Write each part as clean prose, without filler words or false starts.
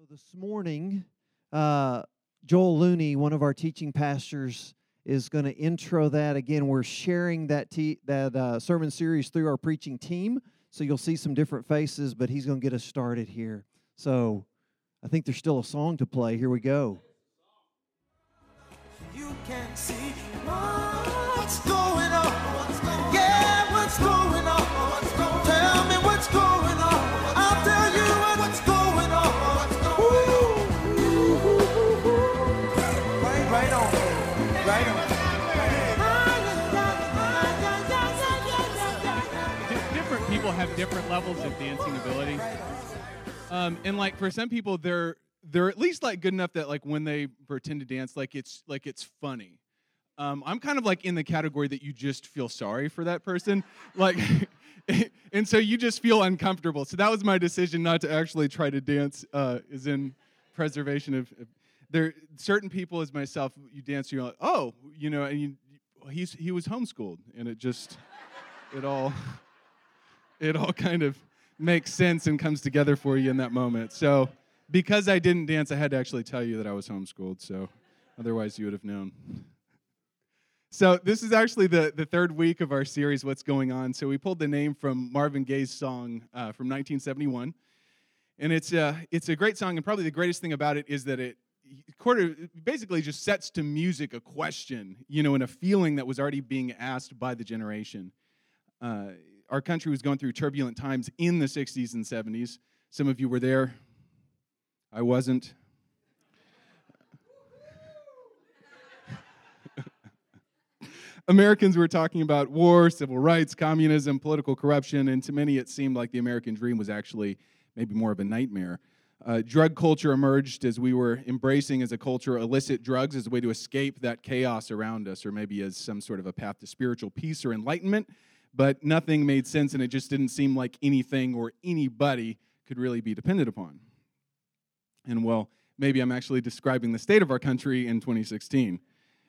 This morning, Joel Looney, one of our teaching pastors, is going to intro that. Again, we're sharing that sermon series through our preaching team, so you'll see some different faces, but he's going to get us started here. So I think there's still a song to play. Here we go. You can see what's going on. Yeah, what's going on? Tell me what's going on. I'll tell you what's going on. Right on. Right on. Different people have different levels of dancing ability. And like for some people, they're at least like good enough that like when they pretend to dance, like it's funny. I'm kind of like in the category that you just feel sorry for that person, like, and so you just feel uncomfortable. So that was my decision not to actually try to dance. Is in preservation of there. Certain people, as myself, you dance, you're like, oh, you know, and he was homeschooled, and it all kind of makes sense and comes together for you in that moment. So. Because I didn't dance, I had to actually tell you that I was homeschooled, so otherwise you would have known. So this is actually the third week of our series, What's Going On? So we pulled the name from Marvin Gaye's song from 1971, and it's a great song, and probably the greatest thing about it is that it basically just sets to music a question, you know, and a feeling that was already being asked by the generation. Our country was going through turbulent times in the 60s and 70s. Some of you were there. I wasn't. Americans were talking about war, civil rights, communism, political corruption, and to many it seemed like the American dream was actually maybe more of a nightmare. Drug culture emerged as we were embracing as a culture illicit drugs as a way to escape that chaos around us, or maybe as some sort of a path to spiritual peace or enlightenment, but nothing made sense and it just didn't seem like anything or anybody could really be depended upon. And well, maybe I'm actually describing the state of our country in 2016.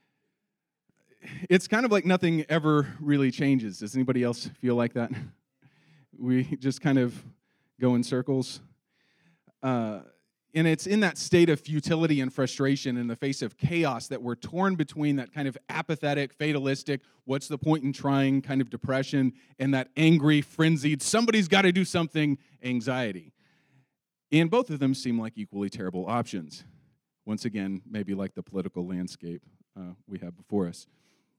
It's kind of like nothing ever really changes. Does anybody else feel like that? We just kind of go in circles. And it's in that state of futility and frustration in the face of chaos that we're torn between that kind of apathetic, fatalistic, what's the point in trying kind of depression, and that angry, frenzied, somebody's got to do something anxiety. And both of them seem like equally terrible options. Once again, maybe like the political landscape we have before us.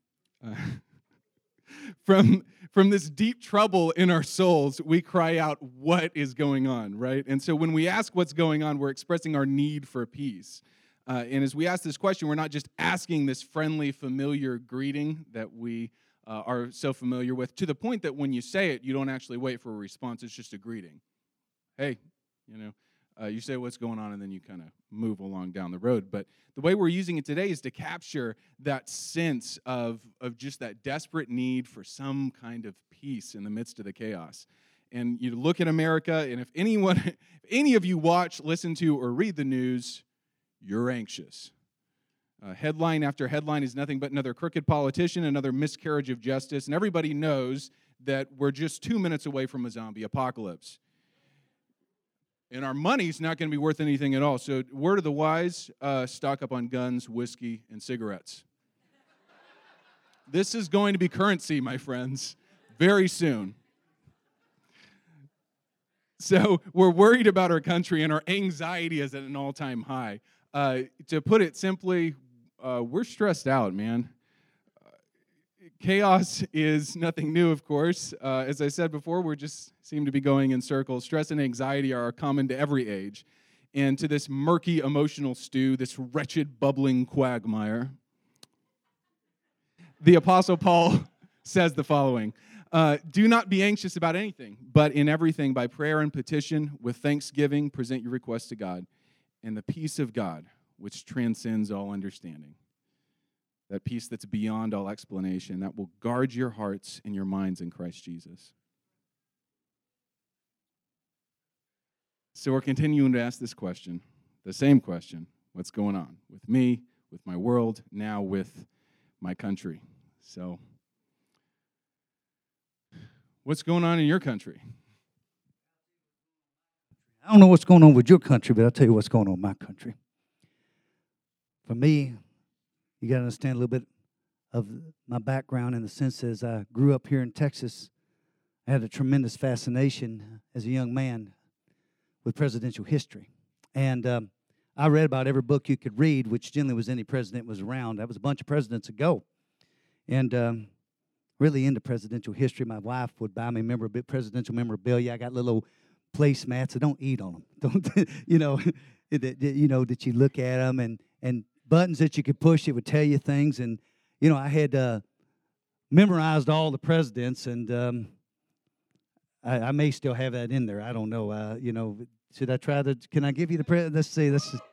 From this deep trouble in our souls, we cry out, what is going on, right? And so when we ask what's going on, we're expressing our need for peace. And as we ask this question, we're not just asking this friendly, familiar greeting that we are so familiar with, to the point that when you say it, you don't actually wait for a response. It's just a greeting. Hey. You know, you say what's going on, and then you kind of move along down the road. But the way we're using it today is to capture that sense of just that desperate need for some kind of peace in the midst of the chaos. And you look at America, and if any of you watch, listen to, or read the news, you're anxious. Headline after headline is nothing but another crooked politician, another miscarriage of justice, and everybody knows that we're just 2 minutes away from a zombie apocalypse. And our money's not going to be worth anything at all. So word of the wise, stock up on guns, whiskey, and cigarettes. This is going to be currency, my friends, very soon. So we're worried about our country, and our anxiety is at an all-time high. To put it simply, we're stressed out, man. Chaos is nothing new, of course. As I said before, we just seem to be going in circles. Stress and anxiety are common to every age. And to this murky emotional stew, this wretched bubbling quagmire, the Apostle Paul says the following, do not be anxious about anything, but in everything by prayer and petition, with thanksgiving, present your requests to God, and the peace of God, which transcends all understanding. That peace that's beyond all explanation, that will guard your hearts and your minds in Christ Jesus. So we're continuing to ask this question, the same question, what's going on with me, with my world, now with my country? So, what's going on in your country? I don't know what's going on with your country, but I'll tell you what's going on in my country. For me, you got to understand a little bit of my background in the sense as I grew up here in Texas. I had a tremendous fascination as a young man with presidential history. And I read about every book you could read, which generally was any president was around. That was a bunch of presidents ago. And really into presidential history. My wife would buy me presidential memorabilia. I got little placemats. I don't eat on them. Don't that you look at them and buttons that you could push. It would tell you things. And I had memorized all the presidents, and I may still have that in there. I don't know. Should I try to? Can I give you the president? Let's see.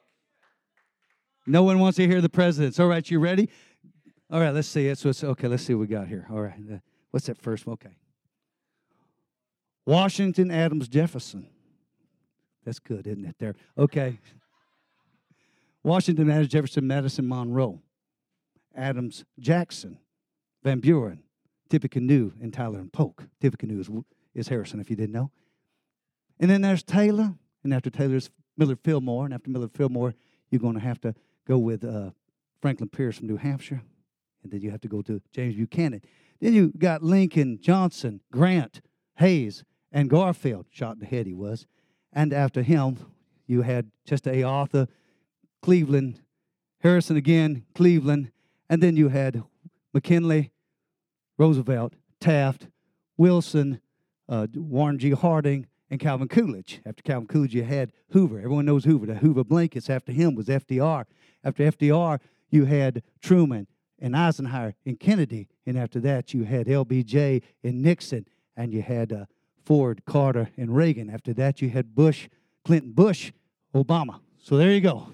No one wants to hear the presidents. All right, you ready? All right, let's see. Okay, let's see what we got here. All right. What's that first one? Okay. Washington, Adams, Jefferson. That's good, isn't it? There. Okay. Washington, Adams, Jefferson, Madison, Monroe. Adams, Jackson, Van Buren, Tippecanoe, and Tyler and Polk. Tippecanoe is Harrison, if you didn't know. And then there's Taylor, and after Taylor's Millard Fillmore, and after Millard Fillmore, you're going to have to go with Franklin Pierce from New Hampshire, and then you have to go to James Buchanan. Then you got Lincoln, Johnson, Grant, Hayes, and Garfield, shot in the head he was. And after him, you had Chester A. Arthur, Cleveland, Harrison again, Cleveland, and then you had McKinley, Roosevelt, Taft, Wilson, Warren G. Harding, and Calvin Coolidge. After Calvin Coolidge, you had Hoover. Everyone knows Hoover. The Hoover blankets. After him was FDR. After FDR, you had Truman and Eisenhower and Kennedy. And after that, you had LBJ and Nixon. And you had Ford, Carter, and Reagan. After that, you had Bush, Clinton, Bush, Obama. So there you go.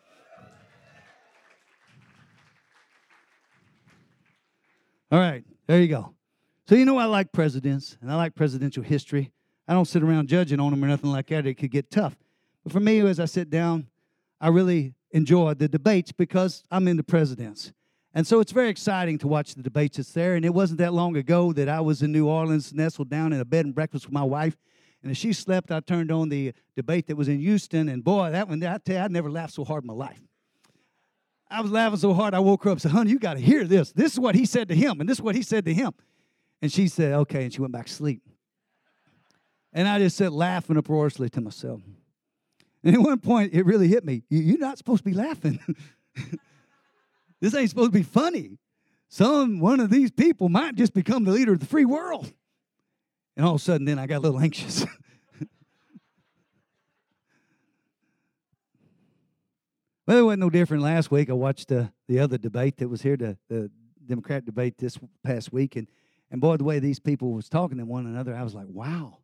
All right, there you go. So I like presidents, and I like presidential history. I don't sit around judging on them or nothing like that. It could get tough. But for me, as I sit down, I really enjoy the debates because I'm into presidents. And so it's very exciting to watch the debates that's there. And it wasn't that long ago that I was in New Orleans, nestled down in a bed and breakfast with my wife. And as she slept, I turned on the debate that was in Houston. And boy, that one, I tell you, I never laughed so hard in my life. I was laughing so hard, I woke her up and said, honey, you got to hear this. This is what he said to him, and this is what he said to him. And she said, okay, and she went back to sleep. And I just sat laughing uproariously to myself. And at one point, it really hit me. You're not supposed to be laughing. This ain't supposed to be funny. One of these people might just become the leader of the free world. And all of a sudden, then I got a little anxious. Well, it wasn't no different last week. I watched the other debate that was here, the Democrat debate this past week. And boy, the way these people was talking to one another, I was like, wow.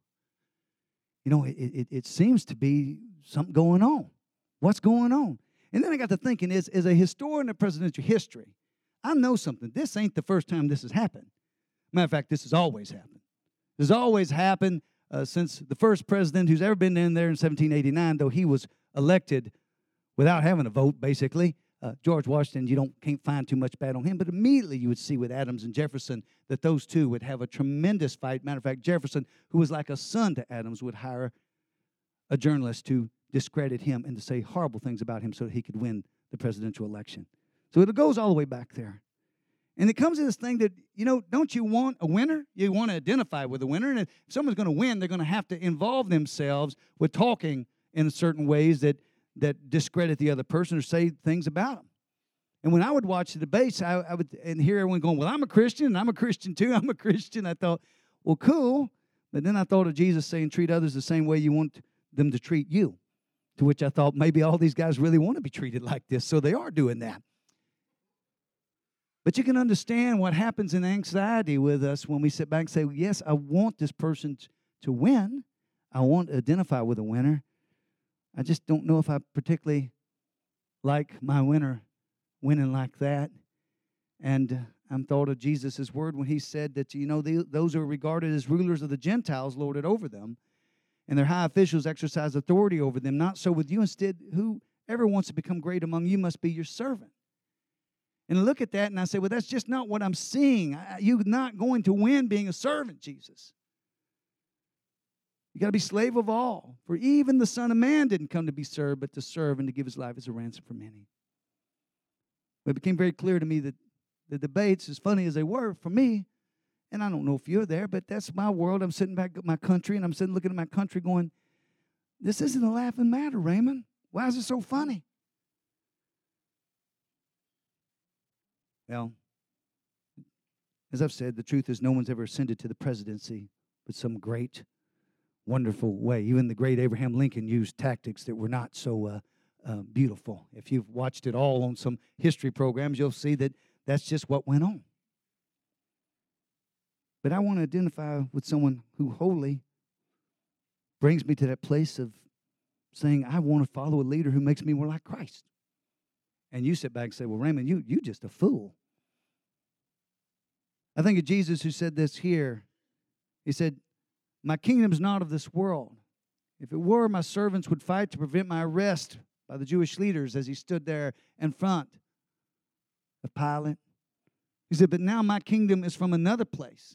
It seems to be something going on. What's going on? And then I got to thinking, as a historian of presidential history, I know something. This ain't the first time this has happened. Matter of fact, this has always happened. This has always happened since the first president who's ever been in there in 1789, though he was elected without having a vote, basically. George Washington, you can't find too much bad on him, but immediately you would see with Adams and Jefferson that those two would have a tremendous fight. Matter of fact, Jefferson, who was like a son to Adams, would hire a journalist to discredit him and to say horrible things about him so that he could win the presidential election. So it goes all the way back there. And it comes to this thing that, don't you want a winner? You want to identify with a winner. And if someone's going to win, they're going to have to involve themselves with talking in certain ways that discredit the other person or say things about them. And when I would watch the debates, I would and hear everyone going, well, I'm a Christian, and I'm a Christian too. I'm a Christian. I thought, well, cool. But then I thought of Jesus saying, treat others the same way you want them to treat you. To which I thought, maybe all these guys really want to be treated like this, so they are doing that. But you can understand what happens in anxiety with us when we sit back and say, yes, I want this person to win. I want to identify with a winner. I just don't know if I particularly like my winner winning like that. And I'm thought of Jesus' word when he said that, those who are regarded as rulers of the Gentiles lord it over them, and their high officials exercise authority over them. Not so with you. Instead, whoever wants to become great among you must be your servant. And I look at that and I say, well, that's just not what I'm seeing. You're not going to win being a servant, Jesus. You got to be slave of all. For even the Son of Man didn't come to be served, but to serve and to give his life as a ransom for many. But it became very clear to me that the debates, as funny as they were for me, and I don't know if you're there, but that's my world. I'm sitting back at my country, and I'm sitting looking at my country going, this isn't a laughing matter, Raymond. Why is it so funny? Well, as I've said, the truth is no one's ever ascended to the presidency with some great, wonderful way. Even the great Abraham Lincoln used tactics that were not so beautiful. If you've watched it all on some history programs, you'll see that that's just what went on. But I want to identify with someone who wholly brings me to that place of saying, I want to follow a leader who makes me more like Christ. And you sit back and say, well, Raymond, you just a fool. I think of Jesus who said this here. He said, my kingdom's not of this world. If it were, my servants would fight to prevent my arrest by the Jewish leaders as he stood there in front of Pilate. He said, but now my kingdom is from another place.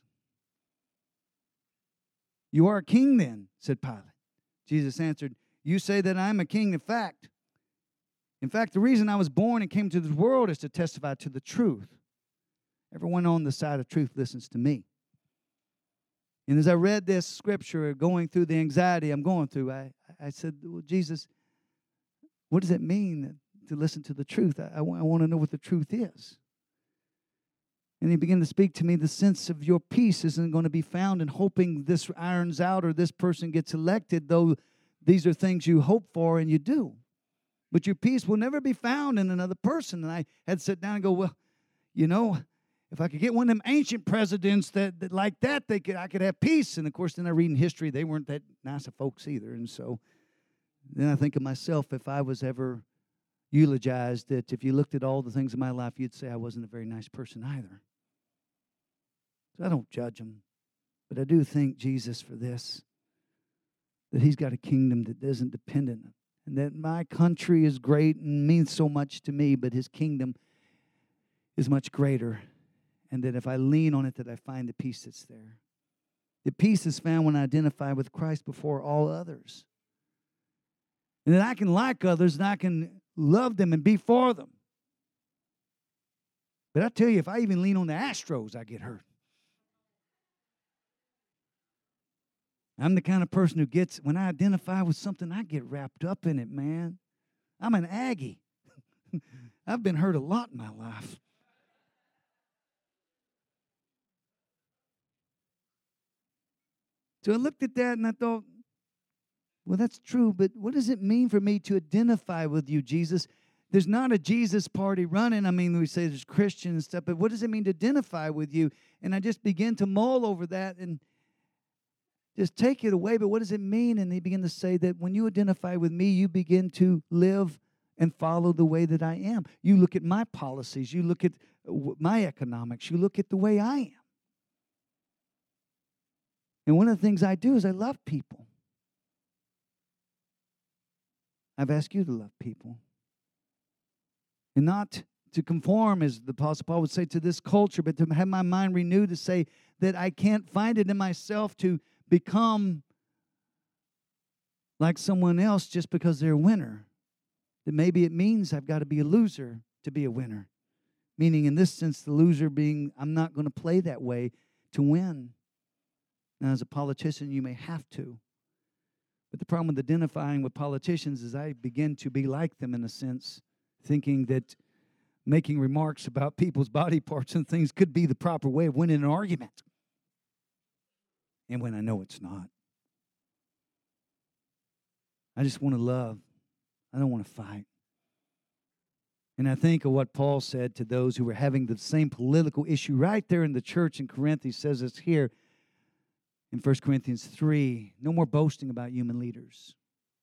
You are a king then, said Pilate. Jesus answered, you say that I am a king. In fact, the reason I was born and came to this world is to testify to the truth. Everyone on the side of truth listens to me. And as I read this scripture, going through the anxiety I'm going through, I said, well, Jesus, what does it mean to listen to the truth? I want to know what the truth is. And he began to speak to me, the sense of your peace isn't going to be found in hoping this irons out or this person gets elected, though these are things you hope for and you do. But your peace will never be found in another person. And I had to sit down and go, well, you know, if I could get one of them ancient presidents that like that, I could have peace. And, of course, then I read in history, they weren't that nice of folks either. And so then I think of myself, if I was ever eulogized, that if you looked at all the things in my life, you'd say I wasn't a very nice person either. So I don't judge him. But I do thank Jesus for this, that he's got a kingdom that isn't dependent, and that my country is great and means so much to me, but his kingdom is much greater. And that if I lean on it, that I find the peace that's there. The peace is found when I identify with Christ before all others. And that I can like others and I can love them and be for them. But I tell you, if I even lean on the Astros, I get hurt. I'm the kind of person who gets, when I identify with something, I get wrapped up in it, man. I'm an Aggie. I've been hurt a lot in my life. So I looked at that and I thought, well, that's true, but what does it mean for me to identify with you, Jesus? There's not a Jesus party running. I mean, we say there's Christian and stuff, but what does it mean to identify with you? And I just began to mull over that and just take it away. But what does it mean? And he began to say that when you identify with me, you begin to live and follow the way that I am. You look at my policies. You look at my economics. You look at the way I am. And one of the things I do is I love people. I've asked you to love people. And not to conform, as the Apostle Paul would say, to this culture, but to have my mind renewed to say that I can't find it in myself to become like someone else just because they're a winner. That maybe it means I've got to be a loser to be a winner. Meaning, in this sense, the loser being, I'm not going to play that way to win. Now, as a politician, you may have to. But the problem with identifying with politicians is I begin to be like them in a sense, thinking that making remarks about people's body parts and things could be the proper way of winning an argument. And when I know it's not. I just want to love. I don't want to fight. And I think of what Paul said to those who were having the same political issue right there in the church in Corinth. He says this here in 1 Corinthians 3. No more boasting about human leaders.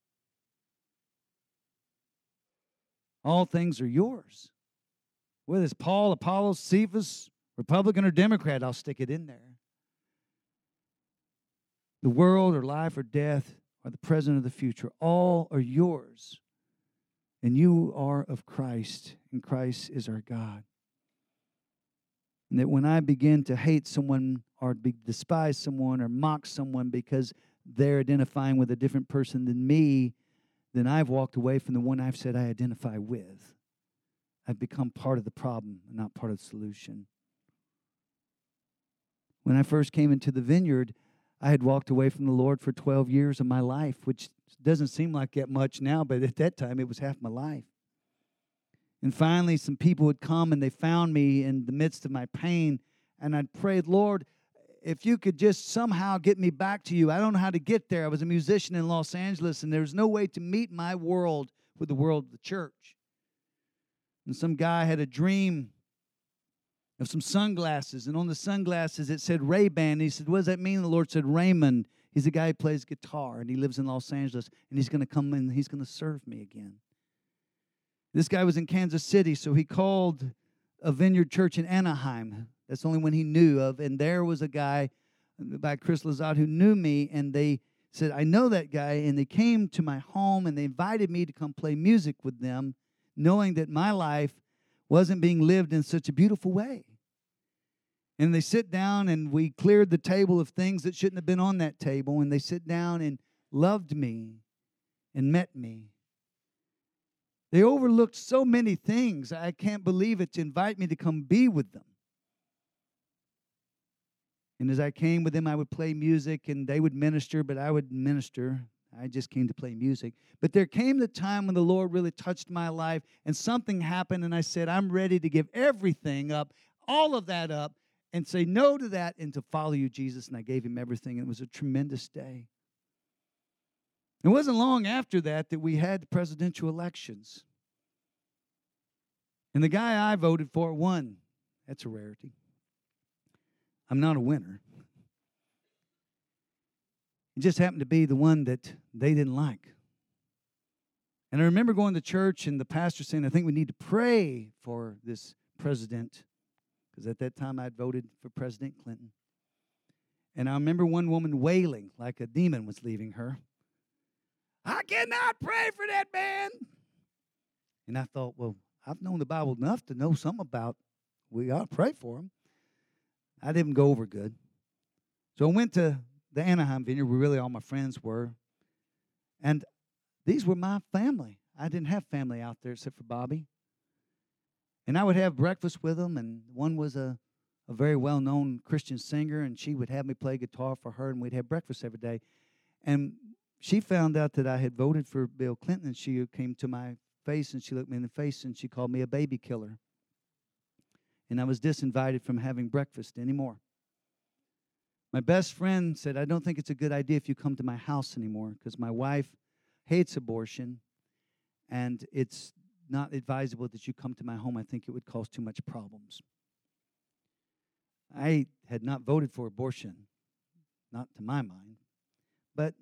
All things are yours. Whether it's Paul, Apollos, Cephas, Republican or Democrat, I'll stick it in there. The world or life or death or the present or the future, all are yours. And you are of Christ, and Christ is our God. And that when I begin to hate someone or despise someone or mock someone because they're identifying with a different person than me, then I've walked away from the one I've said I identify with. I've become part of the problem and not part of the solution. When I first came into the vineyard, I had walked away from the Lord for 12 years of my life, which doesn't seem like that much now, but at that time it was half my life. And finally, some people would come and they found me in the midst of my pain, and I'd prayed, Lord, if you could just somehow get me back to you. I don't know how to get there. I was a musician in Los Angeles, and there was no way to meet my world with the world of the church. And some guy had a dream of some sunglasses, and on the sunglasses it said Ray-Ban. And he said, what does that mean? The Lord said, Raymond. He's a guy who plays guitar, and he lives in Los Angeles, and he's going to come in and he's going to serve me again. This guy was in Kansas City, so he called a vineyard church in Anaheim. That's the only one he knew of, and there was a guy by Chris Lazat who knew me, and they said, I know that guy, and they came to my home, and they invited me to come play music with them, knowing that my life wasn't being lived in such a beautiful way. And they sit down, and we cleared the table of things that shouldn't have been on that table, and they sit down and loved me and met me. They overlooked so many things, I can't believe it, to invite me to come be with them. And as I came with them, I would play music, and they would minister, but I would minister. I just came to play music. But there came the time when the Lord really touched my life, and something happened, and I said, I'm ready to give everything up, all of that up, and say no to that and to follow you, Jesus. And I gave him everything, and it was a tremendous day. It wasn't long after that we had the presidential elections. And the guy I voted for won. That's a rarity. I'm not a winner. It just happened to be the one that they didn't like. And I remember going to church and the pastor saying, I think we need to pray for this president. Because at that time I'd voted for President Clinton. And I remember one woman wailing like a demon was leaving her. I cannot pray for that man. And I thought, well, I've known the Bible enough to know something about we ought to pray for him. I didn't go over good. So I went to the Anaheim vineyard where really all my friends were. And these were my family. I didn't have family out there except for Bobby. And I would have breakfast with them, and one was a very well-known Christian singer, and she would have me play guitar for her, and we'd have breakfast every day. And she found out that I had voted for Bill Clinton, and she came to my face, and she looked me in the face, and she called me a baby killer. And I was disinvited from having breakfast anymore. My best friend said, I don't think it's a good idea if you come to my house anymore, because my wife hates abortion, and it's not advisable that you come to my home. I think it would cause too much problems. I had not voted for abortion, not to my mind, but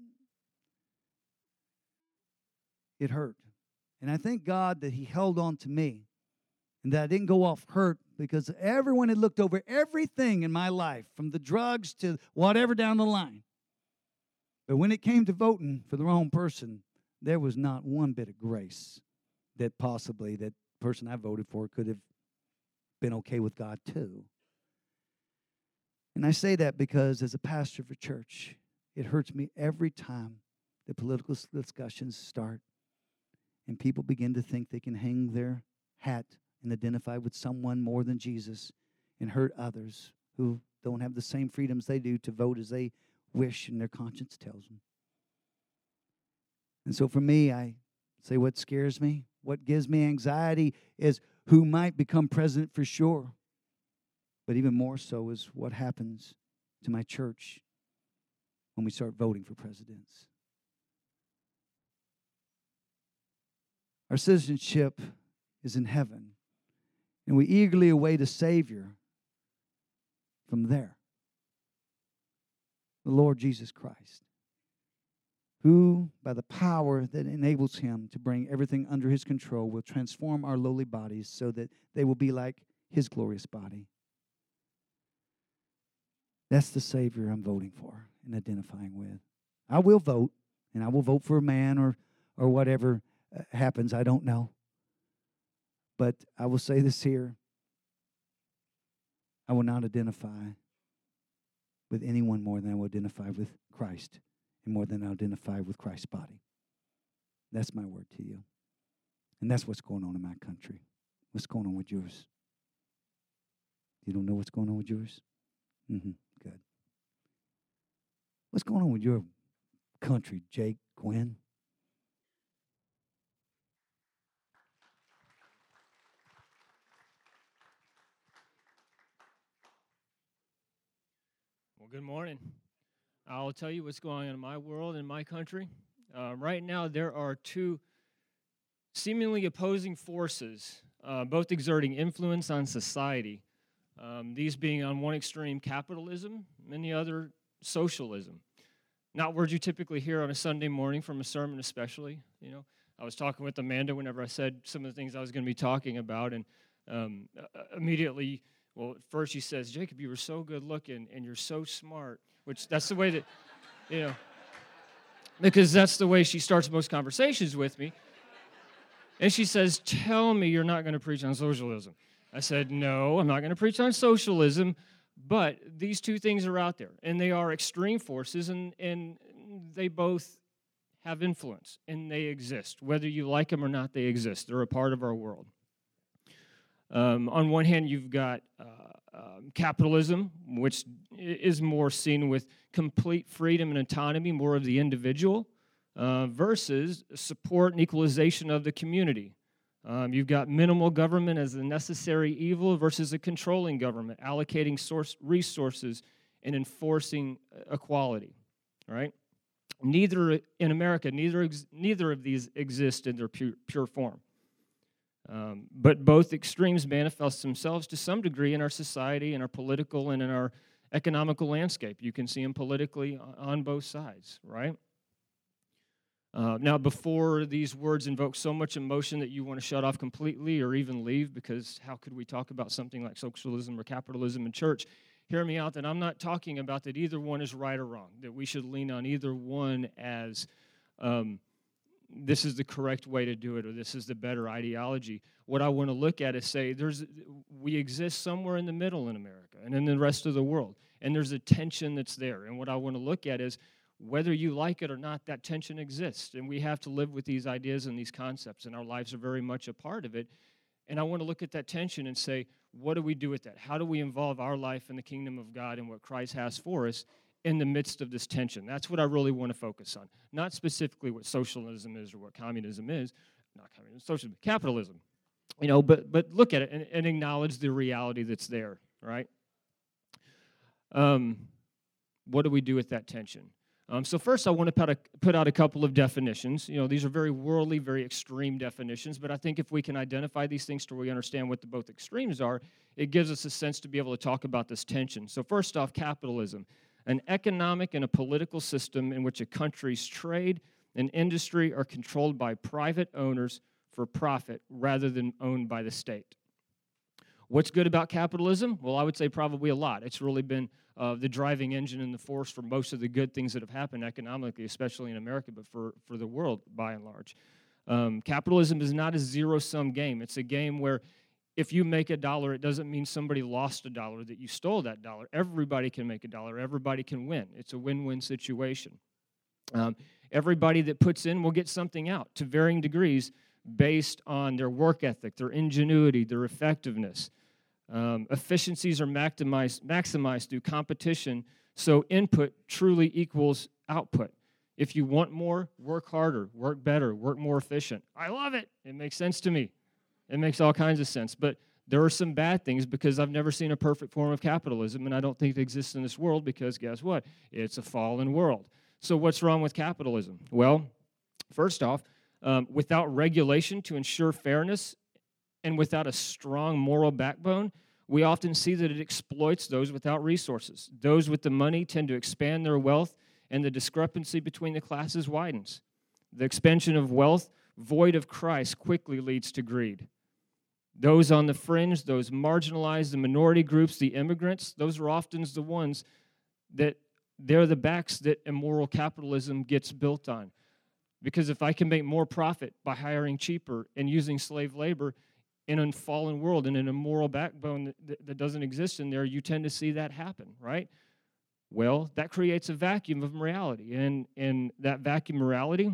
it hurt. And I thank God that he held on to me and that I didn't go off hurt, because everyone had looked over everything in my life, from the drugs to whatever down the line. But when it came to voting for the wrong person, there was not one bit of grace that possibly that person I voted for could have been okay with God too. And I say that because as a pastor of a church, it hurts me every time the political discussions start and people begin to think they can hang their hat and identify with someone more than Jesus and hurt others who don't have the same freedoms they do to vote as they wish and their conscience tells them. And so for me, I say what scares me, what gives me anxiety is who might become president for sure. But even more so is what happens to my church when we start voting for presidents. Our citizenship is in heaven, and we eagerly await a Savior from there, the Lord Jesus Christ, who, by the power that enables him to bring everything under his control, will transform our lowly bodies so that they will be like his glorious body. That's the Savior I'm voting for and identifying with. I will vote, and I will vote for a man or whatever happens. I don't know. But I will say this here. I will not identify with anyone more than I will identify with Christ and more than identify with Christ's body. That's my word to you. And that's what's going on in my country. What's going on with yours? You don't know what's going on with yours? Good. What's going on with your country, Jake, Gwen? Well, good morning. I'll tell you what's going on in my world, in my country. Right now, there are two seemingly opposing forces, both exerting influence on society. These being on one extreme capitalism and the other socialism. Not words you typically hear on a Sunday morning from a sermon especially. You know, I was talking with Amanda whenever I said some of the things I was going to be talking about, and immediately, well, at first she says, Jacob, you were so good looking and you're so smart, which that's the way that, you know, because that's the way she starts most conversations with me. And she says, tell me you're not going to preach on socialism. I said, no, I'm not going to preach on socialism, but these two things are out there, and they are extreme forces, and they both have influence, and they exist. Whether you like them or not, they exist. They're a part of our world. On one hand, you've got capitalism, which is more seen with complete freedom and autonomy, more of the individual, versus support and equalization of the community. You've got minimal government as a necessary evil versus a controlling government, allocating resources and enforcing equality, right? Neither in America, neither of these exist in their pure form. But both extremes manifest themselves to some degree in our society, in our political, and in our economical landscape. You can see them politically on both sides, right? Now, before these words invoke so much emotion that you want to shut off completely or even leave, because how could we talk about something like socialism or capitalism in church? Hear me out that I'm not talking about that either one is right or wrong, that we should lean on either one as this is the correct way to do it or this is the better ideology. What I want to look at is say we exist somewhere in the middle in America and in the rest of the world, and there's a tension that's there. And what I want to look at is whether you like it or not, that tension exists, and we have to live with these ideas and these concepts, and our lives are very much a part of it. And I want to look at that tension and say, what do we do with that? How do we involve our life in the kingdom of God and what Christ has for us in the midst of this tension? That's what I really want to focus on. Not specifically what socialism is or what communism is, not communism, socialism, capitalism. You know, but look at it and acknowledge the reality that's there, right? What do we do with that tension? So first, I want to put out a couple of definitions. You know, these are very worldly, very extreme definitions, but I think if we can identify these things to where we understand what the both extremes are, it gives us a sense to be able to talk about this tension. So first off, capitalism, an economic and a political system in which a country's trade and industry are controlled by private owners for profit rather than owned by the state. What's good about capitalism? Well, I would say probably a lot. It's really been the driving engine and the force for most of the good things that have happened economically, especially in America, but for the world by and large. Capitalism is not a zero-sum game. It's a game where if you make $1, it doesn't mean somebody lost $1, that you stole that dollar. Everybody can make $1. Everybody can win. It's a win-win situation. Everybody that puts in will get something out to varying degrees based on their work ethic, their ingenuity, their effectiveness. Efficiencies are maximized through competition, so input truly equals output. If you want more, work harder, work better, work more efficient. I love it. It makes sense to me. It makes all kinds of sense. But there are some bad things because I've never seen a perfect form of capitalism, and I don't think it exists in this world because guess what? It's a fallen world. So what's wrong with capitalism? Well, first off, without regulation to ensure fairness and without a strong moral backbone, we often see that it exploits those without resources. Those with the money tend to expand their wealth, and the discrepancy between the classes widens. The expansion of wealth, void of Christ, quickly leads to greed. Those on the fringe, those marginalized, the minority groups, the immigrants, those are often the ones that they're the backs that immoral capitalism gets built on. Because if I can make more profit by hiring cheaper and using slave labor in a fallen world and in a moral backbone that doesn't exist in there, you tend to see that happen, right? Well, that creates a vacuum of morality, and that vacuum morality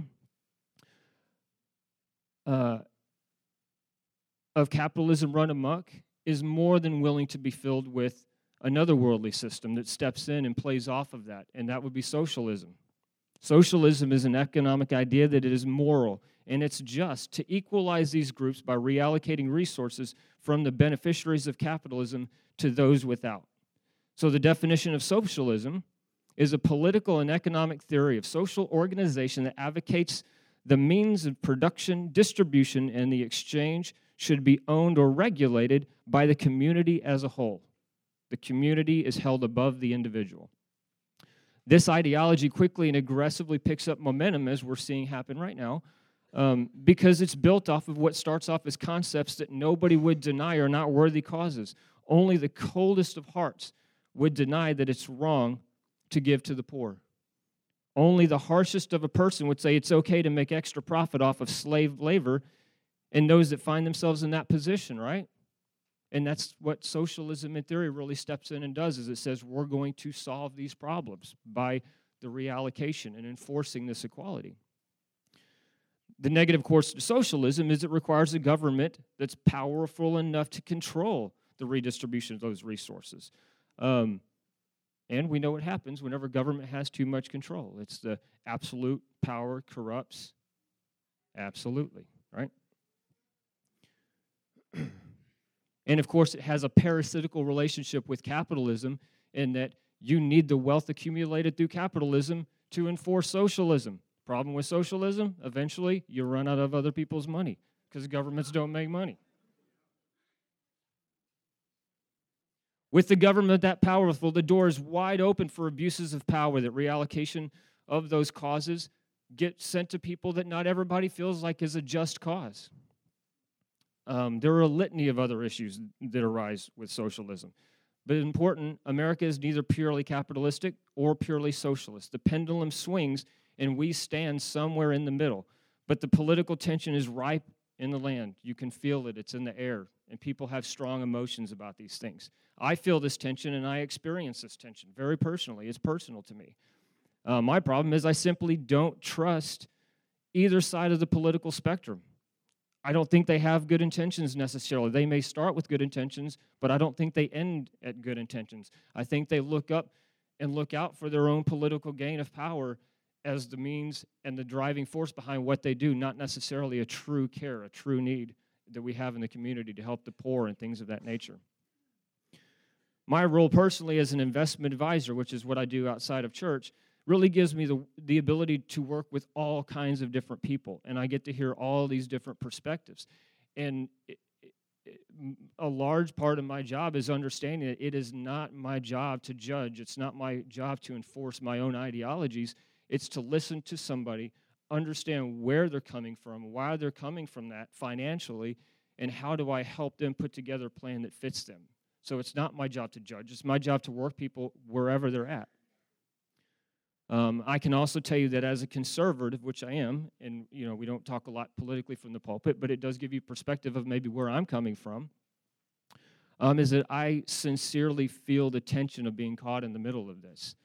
of capitalism run amok is more than willing to be filled with another worldly system that steps in and plays off of that, and that would be socialism. Socialism is an economic idea that it is moral and it's just to equalize these groups by reallocating resources from the beneficiaries of capitalism to those without. So the definition of socialism is a political and economic theory of social organization that advocates the means of production, distribution, and the exchange should be owned or regulated by the community as a whole. The community is held above the individual. This ideology quickly and aggressively picks up momentum, as we're seeing happen right now, because it's built off of what starts off as concepts that nobody would deny are not worthy causes. Only the coldest of hearts would deny that it's wrong to give to the poor. Only the harshest of a person would say it's okay to make extra profit off of slave labor, and those that find themselves in that position, right? And that's what socialism in theory really steps in and does, is it says we're going to solve these problems by the reallocation and enforcing this equality. The negative course to socialism is it requires a government that's powerful enough to control the redistribution of those resources. And we know what happens whenever government has too much control. It's the absolute power corrupts absolutely, right? And of course, it has a parasitical relationship with capitalism in that you need the wealth accumulated through capitalism to enforce socialism. Problem with socialism, eventually you run out of other people's money because governments don't make money. With the government that powerful, the door is wide open for abuses of power, that reallocation of those causes get sent to people that not everybody feels like is a just cause. There are a litany of other issues that arise with socialism. But important, America is neither purely capitalistic or purely socialist. The pendulum swings, and we stand somewhere in the middle. But the political tension is ripe in the land. You can feel it. It's in the air. And people have strong emotions about these things. I feel this tension, and I experience this tension very personally. It's personal to me. My problem is I simply don't trust either side of the political spectrum. I don't think they have good intentions necessarily. They may start with good intentions, but I don't think they end at good intentions. I think they look up and look out for their own political gain of power as the means and the driving force behind what they do, not necessarily a true care, a true need that we have in the community to help the poor and things of that nature. My role personally as an investment advisor, which is what I do outside of church, really gives me the ability to work with all kinds of different people, and I get to hear all these different perspectives. And a large part of my job is understanding that it is not my job to judge. It's not my job to enforce my own ideologies. It's to listen to somebody, understand where they're coming from, why they're coming from that financially, and how do I help them put together a plan that fits them. So it's not my job to judge. It's my job to work people wherever they're at. I can also tell you that as a conservative, which I am, and we don't talk a lot politically from the pulpit, but it does give you perspective of maybe where I'm coming from, is that I sincerely feel the tension of being caught in the middle of this.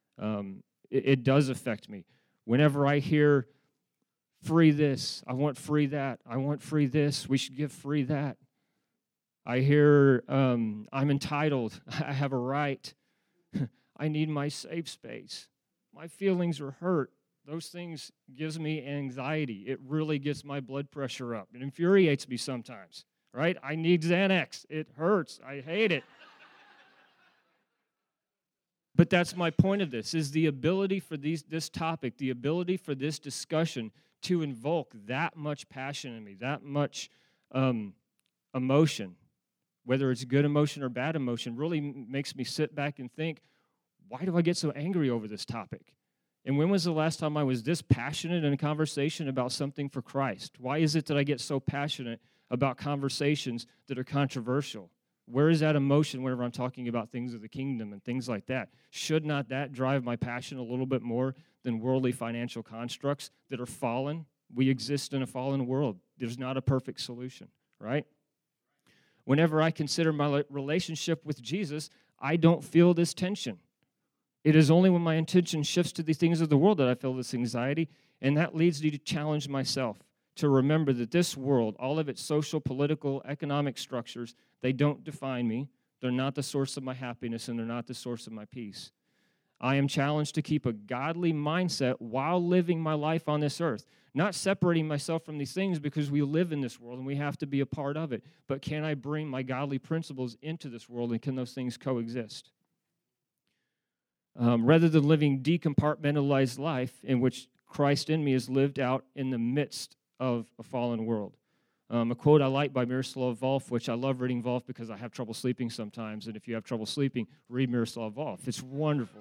It does affect me. Whenever I hear free this, I want free that, I want free this, we should give free that. I hear I'm entitled, I have a right, I need my safe space. My feelings are hurt. Those things gives me anxiety. It really gets my blood pressure up. It infuriates me sometimes, right? I need Xanax. It hurts. I hate it. But that's my point of this, is the ability for this topic, the ability for this discussion to invoke that much passion in me, that much emotion, whether it's good emotion or bad emotion, really makes me sit back and think, why do I get so angry over this topic? And when was the last time I was this passionate in a conversation about something for Christ? Why is it that I get so passionate about conversations that are controversial? Where is that emotion whenever I'm talking about things of the kingdom and things like that? Should not that drive my passion a little bit more than worldly financial constructs that are fallen? We exist in a fallen world. There's not a perfect solution, right? Whenever I consider my relationship with Jesus, I don't feel this tension. It is only when my attention shifts to the things of the world that I feel this anxiety, and that leads me to challenge myself to remember that this world, all of its social, political, economic structures, they don't define me. They're not the source of my happiness, and they're not the source of my peace. I am challenged to keep a godly mindset while living my life on this earth, not separating myself from these things because we live in this world and we have to be a part of it, but can I bring my godly principles into this world, and can those things coexist? Rather than living decompartmentalized life in which Christ in me is lived out in the midst of a fallen world. A quote I like by Miroslav Volf, which I love reading Volf because I have trouble sleeping sometimes, and if you have trouble sleeping, read Miroslav Volf. It's wonderful.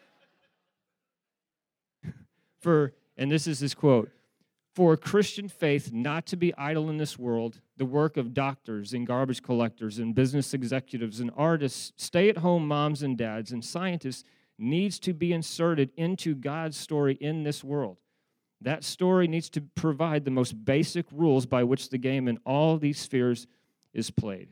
And this is his quote, "For a Christian faith not to be idle in this world, the work of doctors and garbage collectors and business executives and artists, stay-at-home moms and dads and scientists needs to be inserted into God's story in this world. That story needs to provide the most basic rules by which the game in all these spheres is played."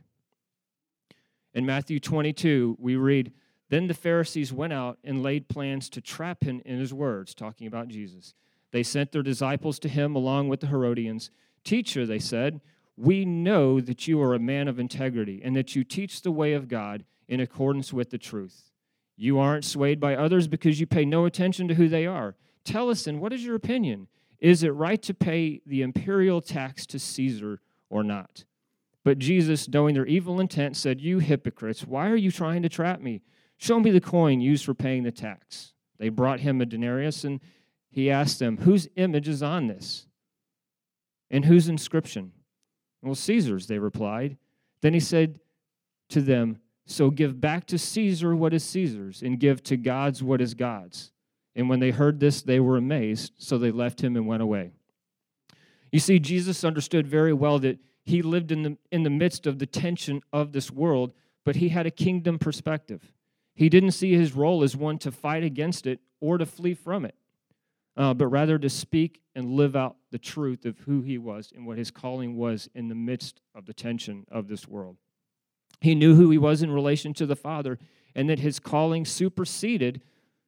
In Matthew 22, we read, "Then the Pharisees went out and laid plans to trap him in his words," talking about Jesus. "They sent their disciples to him along with the Herodians. 'Teacher,' they said, 'we know that you are a man of integrity and that you teach the way of God in accordance with the truth. You aren't swayed by others because you pay no attention to who they are. Tell us then, what is your opinion? Is it right to pay the imperial tax to Caesar or not?' But Jesus, knowing their evil intent, said, 'You hypocrites, why are you trying to trap me? Show me the coin used for paying the tax.' They brought him a denarius, and he asked them, 'Whose image is on this? And whose inscription?' 'Well, Caesar's,' they replied. Then he said to them, 'So give back to Caesar what is Caesar's, and give to God's what is God's.' And when they heard this, they were amazed, so they left him and went away." You see, Jesus understood very well that he lived in the midst of the tension of this world, but he had a kingdom perspective. He didn't see his role as one to fight against it or to flee from it, but rather to speak and live out the truth of who he was and what his calling was in the midst of the tension of this world. He knew who he was in relation to the Father, and that his calling superseded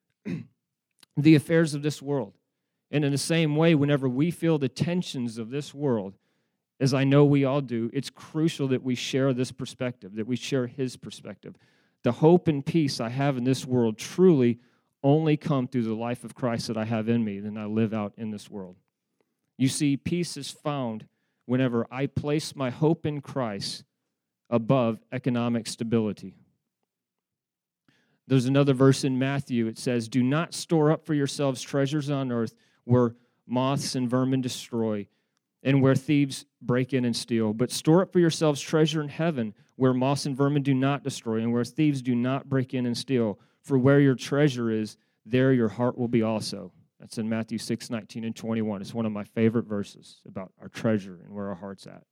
the affairs of this world. And in the same way, whenever we feel the tensions of this world, as I know we all do, it's crucial that we share this perspective, that we share his perspective. The hope and peace I have in this world truly only come through the life of Christ that I have in me, and I live out in this world. You see, peace is found whenever I place my hope in Christ above economic stability. There's another verse in Matthew. It says, "Do not store up for yourselves treasures on earth where moths and vermin destroy and where thieves break in and steal. But store up for yourselves treasure in heaven where moths and vermin do not destroy and where thieves do not break in and steal. For where your treasure is, there your heart will be also." That's in Matthew 6:19 and 21. It's one of my favorite verses about our treasure and where our heart's at.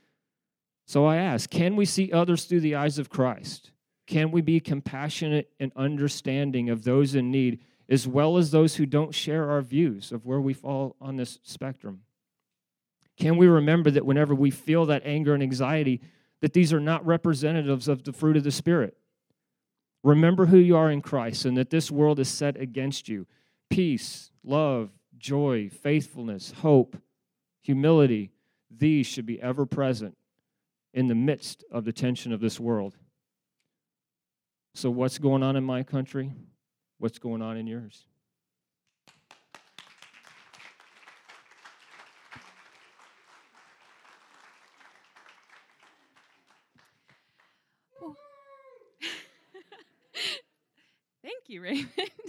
So I ask, can we see others through the eyes of Christ? Can we be compassionate and understanding of those in need, as well as those who don't share our views of where we fall on this spectrum? Can we remember that whenever we feel that anger and anxiety, that these are not representatives of the fruit of the Spirit? Remember who you are in Christ and that this world is set against you. Peace, love, joy, faithfulness, hope, humility, these should be ever present in the midst of the tension of this world. So what's going on in my country? What's going on in yours? Thank you, Raymond.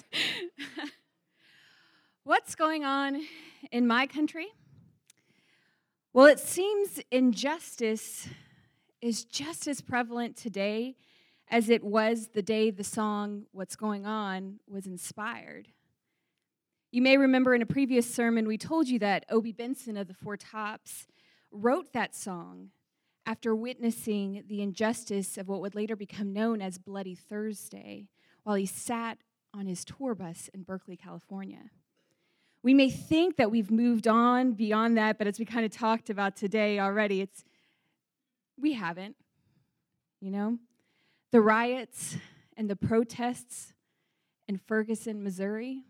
What's going on in my country? Well, it seems injustice is just as prevalent today as it was the day the song "What's Going On" was inspired. You may remember in a previous sermon we told you that Obie Benson of the Four Tops wrote that song after witnessing the injustice of what would later become known as Bloody Thursday while he sat on his tour bus in Berkeley, California. We may think that we've moved on beyond that, but as we kind of talked about today already, we haven't, you know? The riots and the protests in Ferguson, Missouri?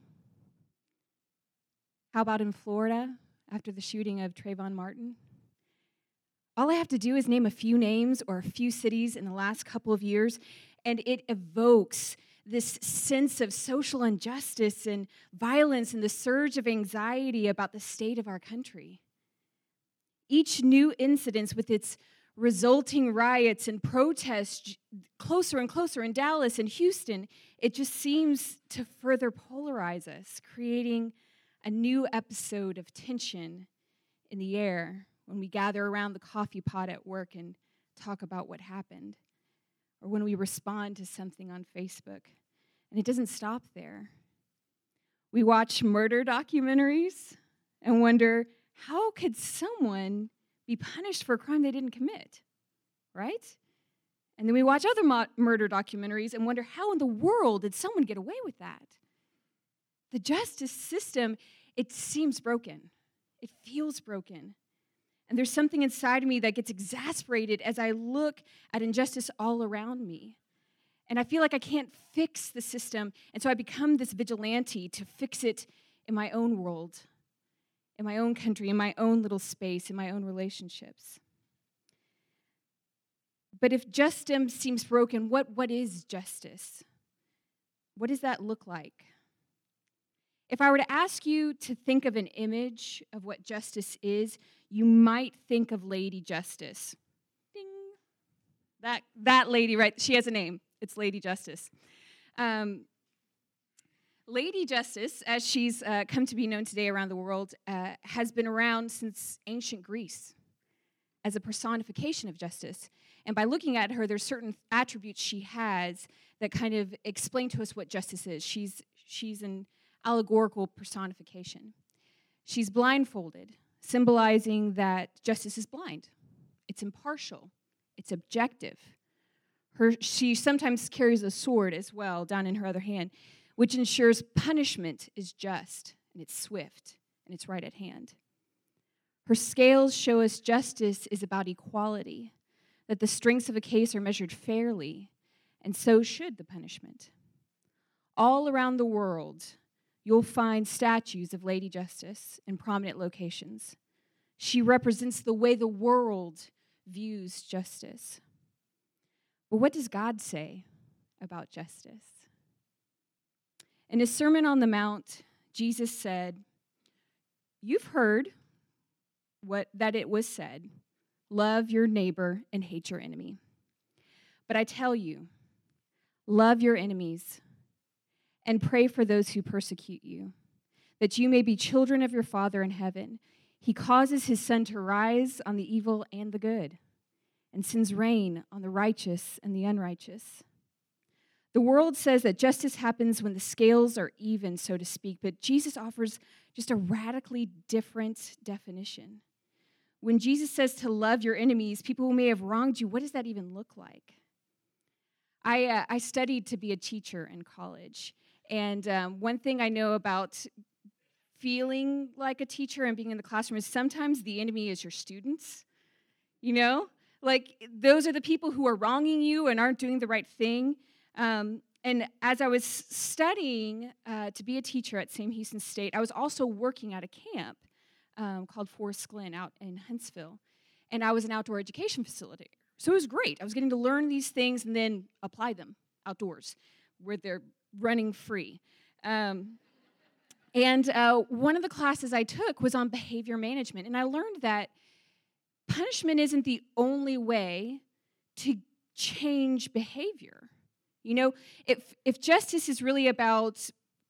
How about in Florida after the shooting of Trayvon Martin? All I have to do is name a few names or a few cities in the last couple of years, and it evokes this sense of social injustice and violence and the surge of anxiety about the state of our country. Each new incident with its resulting riots and protests closer and closer in Dallas and Houston, it just seems to further polarize us, creating a new episode of tension in the air when we gather around the coffee pot at work and talk about what happened, or when we respond to something on Facebook. And it doesn't stop there. We watch murder documentaries and wonder, how could someone be punished for a crime they didn't commit, right? And then we watch other murder documentaries and wonder, how in the world did someone get away with that? The justice system, it seems broken. It feels broken. And there's something inside of me that gets exasperated as I look at injustice all around me. And I feel like I can't fix the system, and so I become this vigilante to fix it in my own world, in my own country, in my own little space, in my own relationships. But if justice seems broken, what is justice? What does that look like? If I were to ask you to think of an image of what justice is, you might think of Lady Justice. Ding. That lady, right? She has a name. It's Lady Justice. Lady Justice, as she's come to be known today around the world, has been around since ancient Greece as a personification of justice. And by looking at her, there's certain attributes she has that kind of explain to us what justice is. She's an allegorical personification. She's blindfolded, symbolizing that justice is blind. It's impartial. It's objective. She sometimes carries a sword as well down in her other hand, which ensures punishment is just, and it's swift, and it's right at hand. Her scales show us justice is about equality, that the strengths of a case are measured fairly, and so should the punishment. All around the world, you'll find statues of Lady Justice in prominent locations. She represents the way the world views justice. But what does God say about justice? In his Sermon on the Mount, Jesus said, "You've heard that it was said, love your neighbor and hate your enemy. But I tell you, love your enemies and pray for those who persecute you, that you may be children of your Father in heaven. He causes his sun to rise on the evil and the good, and sends rain on the righteous and the unrighteous." The world says that justice happens when the scales are even, so to speak, but Jesus offers just a radically different definition. When Jesus says to love your enemies, people who may have wronged you, what does that even look like? I studied to be a teacher in college, and one thing I know about feeling like a teacher and being in the classroom is sometimes the enemy is your students, you know? Like, those are the people who are wronging you and aren't doing the right thing. And as I was studying to be a teacher at Sam Houston State, I was also working at a camp called Forest Glen out in Huntsville. And I was an outdoor education facilitator. So it was great. I was getting to learn these things and then apply them outdoors where they're running free. And one of the classes I took was on behavior management. And I learned that punishment isn't the only way to change behavior. You know, if justice is really about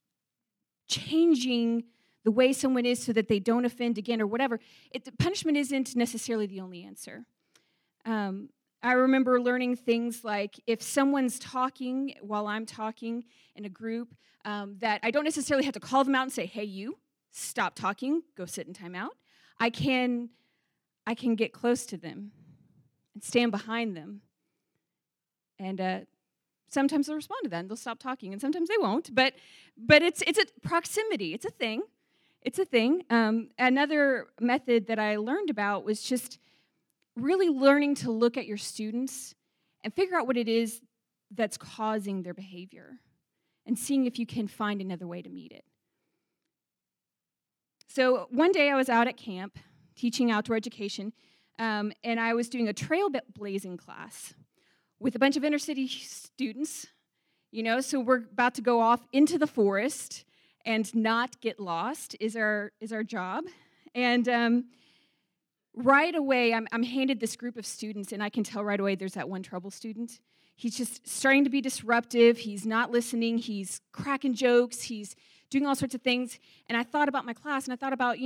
changing the way someone is so that they don't offend again or whatever, punishment isn't necessarily the only answer. I remember learning things like if someone's talking while I'm talking in a group, that I don't necessarily have to call them out and say, "Hey, you, stop talking, go sit in timeout." I can get close to them and stand behind them. And sometimes they'll respond to that and they'll stop talking, and sometimes they won't. But it's a proximity. It's a thing. It's a thing. Another method that I learned about was just really learning to look at your students and figure out what it is that's causing their behavior. and seeing if you can find another way to meet it. So one day I was out at camp teaching outdoor education, and I was doing a trailblazing class with a bunch of inner city students, so we're about to go off into the forest and not get lost is our job. And right away, I'm handed this group of students, and I can tell right away there's that one trouble student. He's just starting to be disruptive. He's not listening. He's cracking jokes. He's doing all sorts of things. And I thought about my class, and I thought about,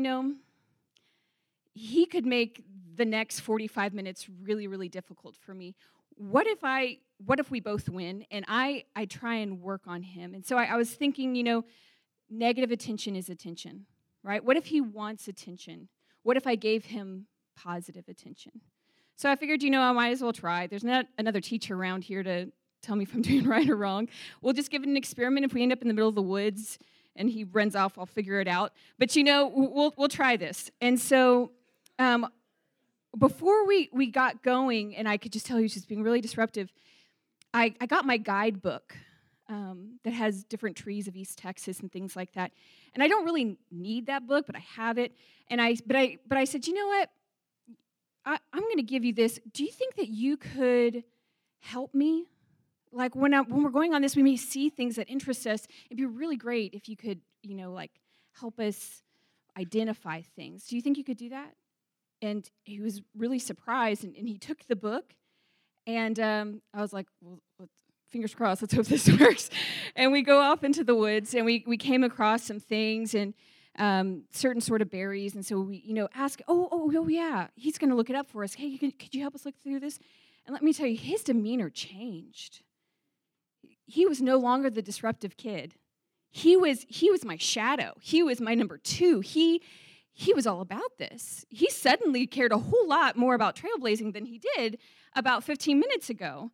he could make the next 45 minutes really, really difficult for me. What if we both win, and I try and work on him? And so I was thinking, negative attention is attention, right? What if he wants attention? What if I gave him positive attention? So I figured, I might as well try. There's not another teacher around here to tell me if I'm doing right or wrong. We'll just give it an experiment. If we end up in the middle of the woods and he runs off, I'll figure it out. But, we'll try this. And so before we got going, and I could just tell he was just being really disruptive, I got my guidebook that has different trees of East Texas and things like that. And I don't really need that book, but I have it. And I said, you know what? I'm going to give you this. Do you think that you could help me? Like when we're going on this, we may see things that interest us. It'd be really great if you could, help us identify things. Do you think you could do that? And he was really surprised, and he took the book, and I was like, well, fingers crossed, let's hope this works. And we go off into the woods, and we came across some things, and certain sort of berries, and so we, ask, oh yeah, he's going to look it up for us. Hey, could you help us look through this? And let me tell you, his demeanor changed. He was no longer the disruptive kid. He was my shadow. He was my number two. He was all about this. He suddenly cared a whole lot more about trailblazing than he did about 15 minutes ago,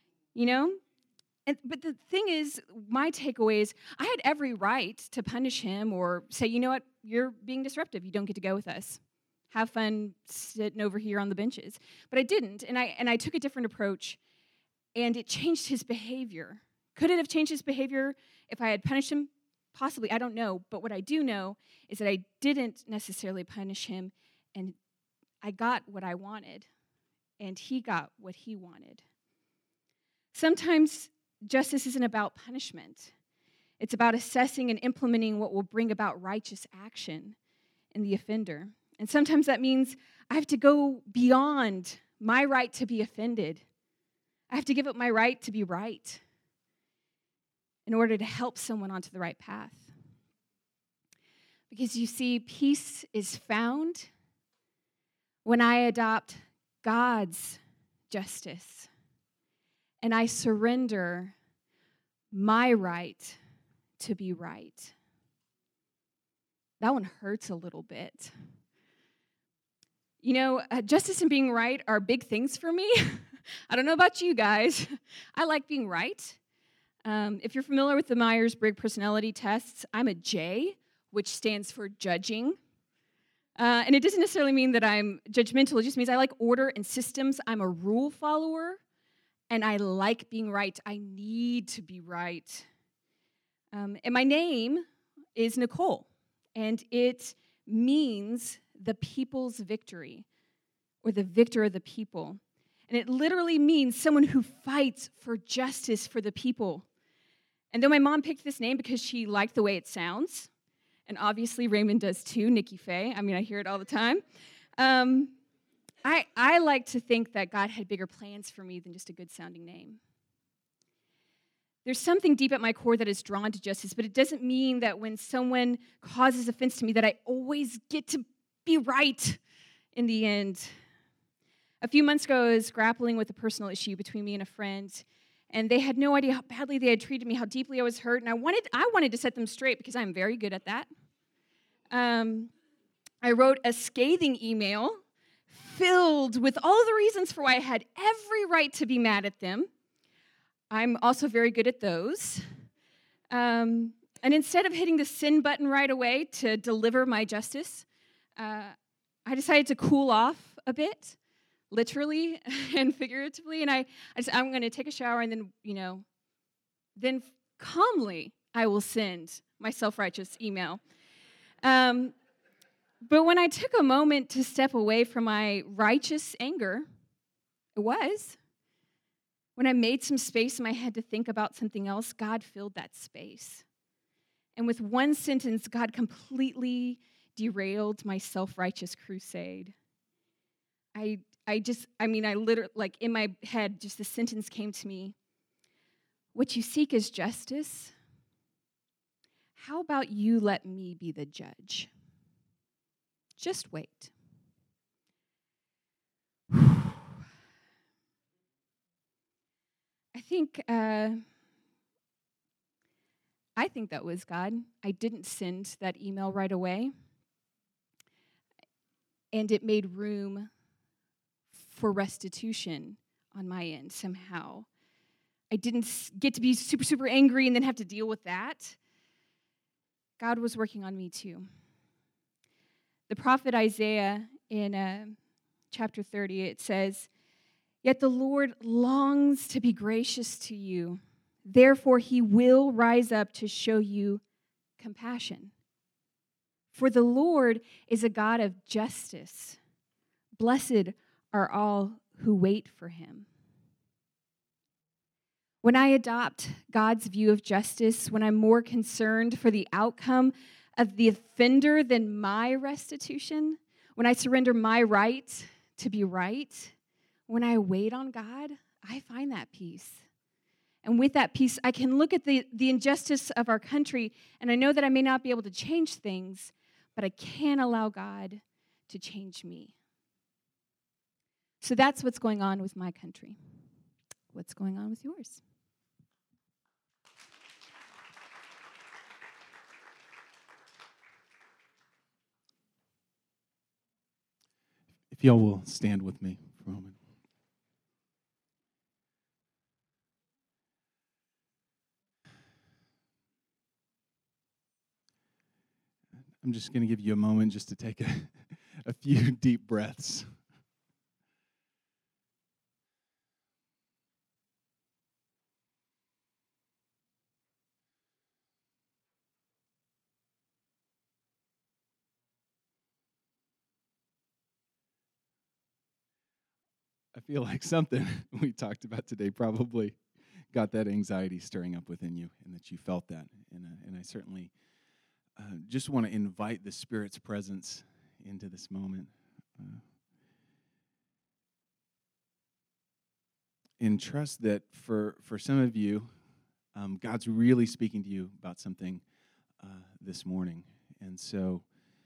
But the thing is, my takeaway is, I had every right to punish him or say, you know what, you're being disruptive. You don't get to go with us. Have fun sitting over here on the benches. But I didn't, and I took a different approach, and it changed his behavior. Could it have changed his behavior if I had punished him? Possibly, I don't know. But what I do know is that I didn't necessarily punish him, and I got what I wanted, and he got what he wanted. Sometimes justice isn't about punishment. It's about assessing and implementing what will bring about righteous action in the offender. And sometimes that means I have to go beyond my right to be offended. I have to give up my right to be right in order to help someone onto the right path. Because you see, peace is found when I adopt God's justice and I surrender my right to be right. That one hurts a little bit. Justice and being right are big things for me. I don't know about you guys. I like being right. If you're familiar with the Myers-Briggs personality tests, I'm a J, which stands for judging. And it doesn't necessarily mean that I'm judgmental. It just means I like order and systems. I'm a rule follower, and I like being right. I need to be right. And my name is Nicole, and it means the people's victory, or the victor of the people. And it literally means someone who fights for justice for the people. And though my mom picked this name because she liked the way it sounds, and obviously Raymond does too, Nikki Faye. I hear it all the time. I like to think that God had bigger plans for me than just a good-sounding name. There's something deep at my core that is drawn to justice, but it doesn't mean that when someone causes offense to me that I always get to be right in the end. A few months ago, I was grappling with a personal issue between me and a friend, and they had no idea how badly they had treated me, how deeply I was hurt, and I wanted to set them straight because I'm very good at that. I wrote a scathing email filled with all the reasons for why I had every right to be mad at them. I'm also very good at those. And instead of hitting the send button right away to deliver my justice, I decided to cool off a bit, literally and figuratively, and I'm going to take a shower and then calmly I will send my self-righteous email. But when I took a moment to step away from my righteous anger, when I made some space in my head to think about something else, God filled that space. And with one sentence, God completely derailed my self-righteous crusade. I literally, like in my head, just the sentence came to me. What you seek is justice. How about you let me be the judge? Just wait. I think that was God. I didn't send that email right away. And it made room for restitution on my end somehow. I didn't get to be super, super angry and then have to deal with that. God was working on me too. The prophet Isaiah in chapter 30, it says, "Yet the Lord longs to be gracious to you. Therefore, he will rise up to show you compassion. For the Lord is a God of justice. Blessed are all who wait for him." When I adopt God's view of justice, when I'm more concerned for the outcome of the offender than my restitution, when I surrender my right to be right, when I wait on God, I find that peace. And with that peace, I can look at the injustice of our country, and I know that I may not be able to change things, but I can allow God to change me. So that's what's going on with my country. What's going on with yours? If y'all will stand with me for a moment. I'm just going to give you a moment just to take a few deep breaths. I feel like something we talked about today probably got that anxiety stirring up within you, and that you felt that. And I certainly just want to invite the Spirit's presence into this moment. And trust that for some of you, God's really speaking to you about something this morning. And so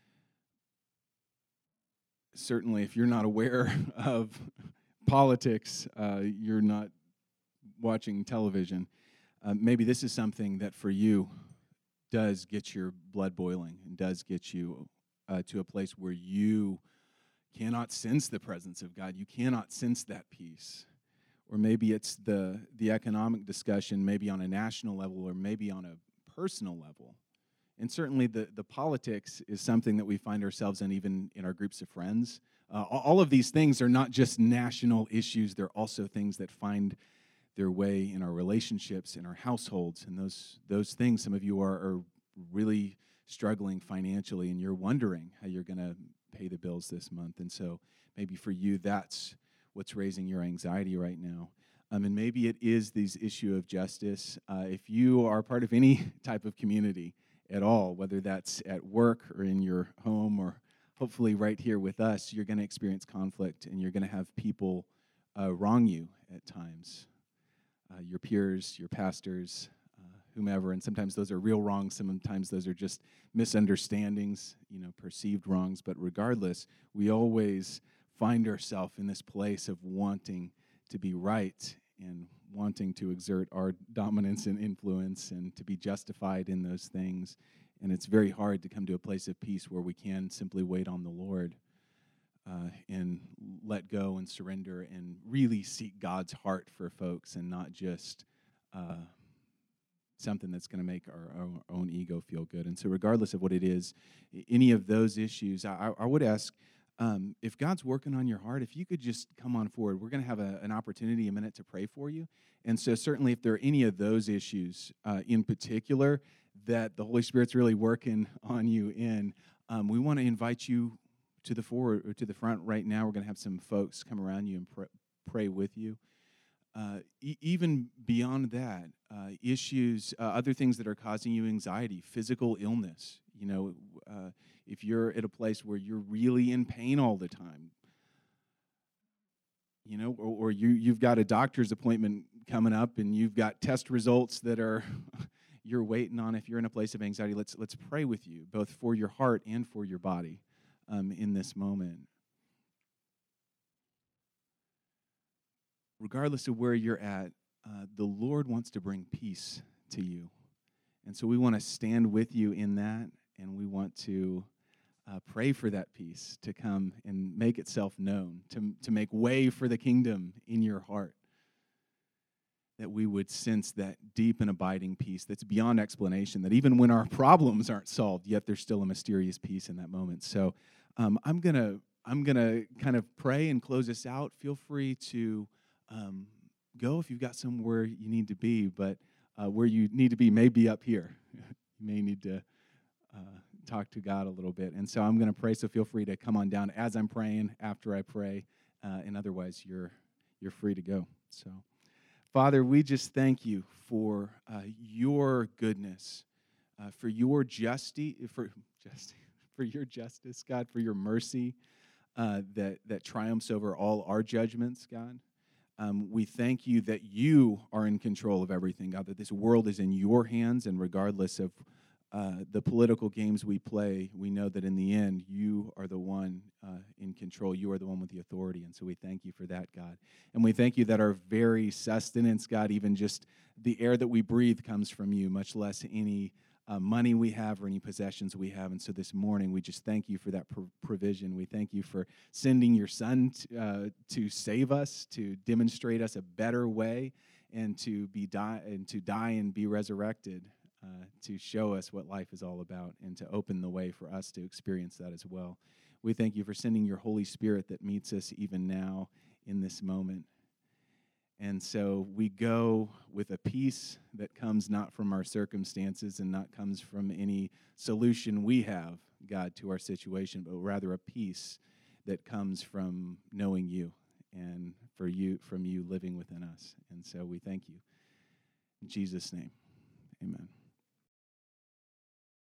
certainly if you're not aware of politics, you're not watching television, maybe this is something that for you does get your blood boiling and does get you to a place where you cannot sense the presence of God. You cannot sense that peace. Or maybe it's the economic discussion, maybe on a national level or maybe on a personal level. And certainly the politics is something that we find ourselves in even in our groups of friends. All of these things are not just national issues. They're also things that find their way in our relationships, in our households. And those things, some of you are really struggling financially, and you're wondering how you're going to pay the bills this month. And so maybe for you, that's what's raising your anxiety right now. And maybe it is this issue of justice. If you are part of any type of community at all, whether that's at work or in your home or hopefully right here with us, you're going to experience conflict, and you're going to have people wrong you at times. Your peers, your pastors, whomever, and sometimes those are real wrongs, sometimes those are just misunderstandings, perceived wrongs. But regardless, we always find ourselves in this place of wanting to be right and wanting to exert our dominance and influence and to be justified in those things. And it's very hard to come to a place of peace where we can simply wait on the Lord and let go and surrender and really seek God's heart for folks, and not just something that's going to make our own ego feel good. And so regardless of what it is, any of those issues, I would ask if God's working on your heart, if you could just come on forward, we're going to have an opportunity, a minute to pray for you. And so certainly if there are any of those issues in particular that the Holy Spirit's really working on you in, we want to invite you to the forward or to the front right now. We're going to have some folks come around you and pray with you. Even beyond that, issues, other things that are causing you anxiety, physical illness, if you're at a place where you're really in pain all the time, or you've got a doctor's appointment coming up and you've got test results that are you're waiting on. If you're in a place of anxiety, let's pray with you, both for your heart and for your body in this moment. Regardless of where you're at, the Lord wants to bring peace to you. And so we want to stand with you in that, and we want to pray for that peace to come and make itself known, to make way for the kingdom in your heart, that we would sense that deep and abiding peace that's beyond explanation, that even when our problems aren't solved, yet there's still a mysterious peace in that moment. So I'm gonna kind of pray and close us out. Feel free to go if you've got somewhere you need to be, but where you need to be may be up here. You may need to talk to God a little bit. And so I'm going to pray, so feel free to come on down as I'm praying, after I pray, and otherwise you're free to go. So, Father, we just thank you for your goodness, for your justice, for your justice, God, for your mercy that triumphs over all our judgments, God. We thank you that you are in control of everything, God, that this world is in your hands, and regardless of the political games we play, we know that in the end, you are the one in control. You are the one with the authority, and so we thank you for that, God. And we thank you that our very sustenance, God, even just the air that we breathe comes from you, much less any money we have or any possessions we have. And so this morning, we just thank you for that provision. We thank you for sending your Son to save us, to demonstrate us a better way, and to die and be resurrected, to show us what life is all about, and to open the way for us to experience that as well. We thank you for sending your Holy Spirit that meets us even now in this moment. And so we go with a peace that comes not from our circumstances and not comes from any solution we have, God, to our situation, but rather a peace that comes from knowing you and from you living within us. And so we thank you. In Jesus' name, amen.